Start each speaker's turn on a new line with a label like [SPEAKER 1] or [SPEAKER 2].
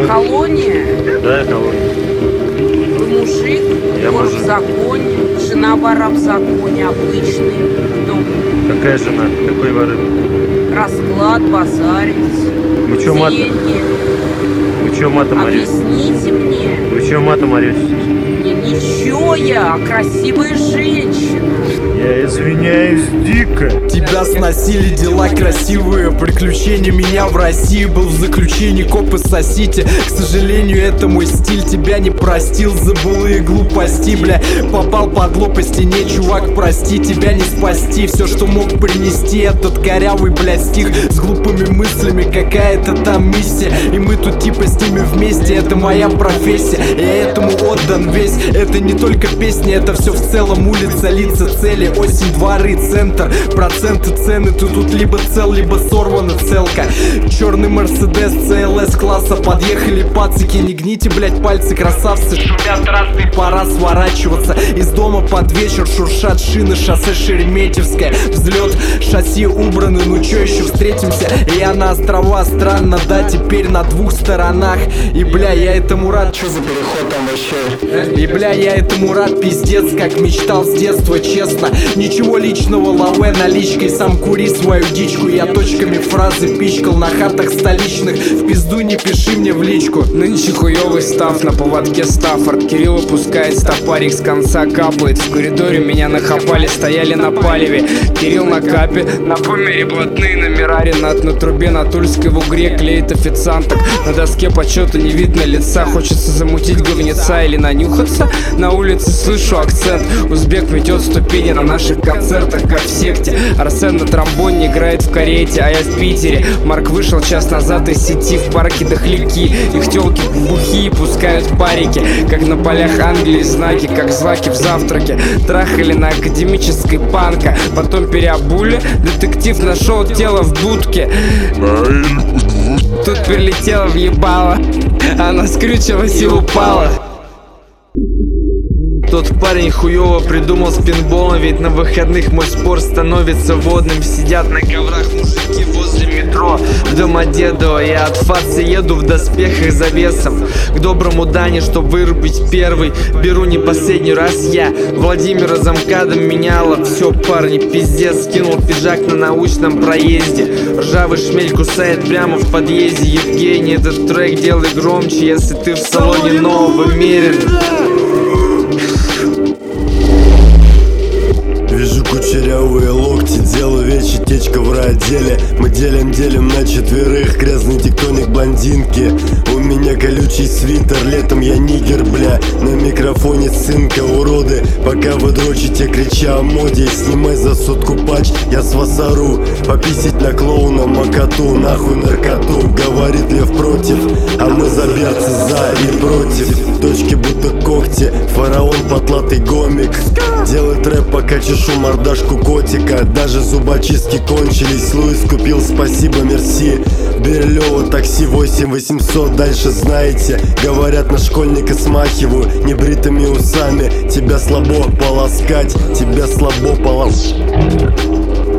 [SPEAKER 1] колония?
[SPEAKER 2] Да, колония.
[SPEAKER 1] Вы мужик,
[SPEAKER 2] Я
[SPEAKER 1] вор
[SPEAKER 2] мужик.
[SPEAKER 1] в законе, жена вора в законе, обычный. Ну,
[SPEAKER 2] Какая жена? Какой воры?
[SPEAKER 1] расклад, базарить,
[SPEAKER 2] Вы чё матом?
[SPEAKER 1] деньги.
[SPEAKER 2] Вы чё матом орете?
[SPEAKER 1] Объясните мне.
[SPEAKER 2] Вы чё матом орете?
[SPEAKER 1] Ничего я, красивая женщина.
[SPEAKER 2] Я извиняюсь дико.
[SPEAKER 3] Тебя сносили дела красивые, приключения меня в России. Был в заключении, копы сосите. К сожалению, это мой стиль. Тебя не простил за былые глупости, бля. Попал под лоб по стене, чувак, прости. Тебя не спасти, все, что мог принести этот корявый, блядь, стих с глупыми мыслями, какая-то там миссия. И мы тут типа с ними вместе, это моя профессия. Я этому отдан весь, это не только песни, это все в целом. Улица, лица, цели, осень, дворы, центр, проценты, цены. Ты тут либо цел, либо сорвана целка. Черный Мерседес CLS класса, подъехали пацики. Не гните, блять, пальцы, красавцы. Шумят трассы, пора сворачиваться из дома под вечер. Шуршат шины, шоссе Шереметьевское. Взлет, шасси убраны, ну чё еще встретимся? Я на острова, странно, да, теперь на двух сторонах. И бля, я этому рад. Чё за переход там вообще? И бля, я этому рад, пиздец, как мечтал с детства, честно. Ничего личного, лаве наличкой, сам кури свою дичку. Я точками фразы пичкал на хатах столичных. В пизду не пиши мне в личку.
[SPEAKER 4] Нынче хуёвый став, на поводке Стаффорд. Кирилл опускает стопарик, с конца капает. В коридоре меня нахапали, стояли на палеве. Кирилл на капе, на помере блатные номера. Ренат на трубе, на Тульской в угре клеит официанток. На доске почета не видно лица. Хочется замутить говнеца или нанюхаться. На улице слышу акцент. Узбек метет ступени на наших концертах, как в секте. Арсен на тромбоне играет в карете, а я в Питере. Марк вышел час назад из сети, в парке дохляки. Их тёлки бухие пускают парики, как на полях Англии знаки, как злаки в завтраке. Трахали на академической панка, потом переобули. Детектив нашел тело в будке. Тут прилетела въебала, она скрючилась и упала.
[SPEAKER 5] Тот парень хуёво придумал с пинболом, ведь на выходных мой спорт становится водным. Сидят на коврах мужики возле метро в Домодедово. Я от фацы еду в доспехах за весом к доброму Дане, чтоб вырубить первый. Беру не последний раз я Владимира замкадом меняла. Все, парни, пиздец, скинул пиджак на научном проезде. Ржавый шмель кусает прямо в подъезде. Евгений, этот трек делай громче, если ты в салоне нового Мерина.
[SPEAKER 6] Вижу кучерявые локти, делаю вечи, течка в райотделе. Мы делим на четверых, грязный тектоник блондинки. У меня колючий свитер, летом я нигер, бля. На микрофоне цинка, уроды. Пока вы дрочите, крича о моде. Снимай за сотку патч, я с вас ору. Пописить на клоуна, макоту, нахуй наркоту. Говорит лев против, а мы за берцы, за и против. Точки будто когти, фараон потлатый гомик. Делай трэп, пока чешу мордашку котика. Даже зубочистки кончились, Луис купил, спасибо, мерси. Бирюлево, такси 8800, дальше знаете. Говорят, на школьника смахиваю небритыми усами. Тебя слабо полоскать, тебя слабо полоскать.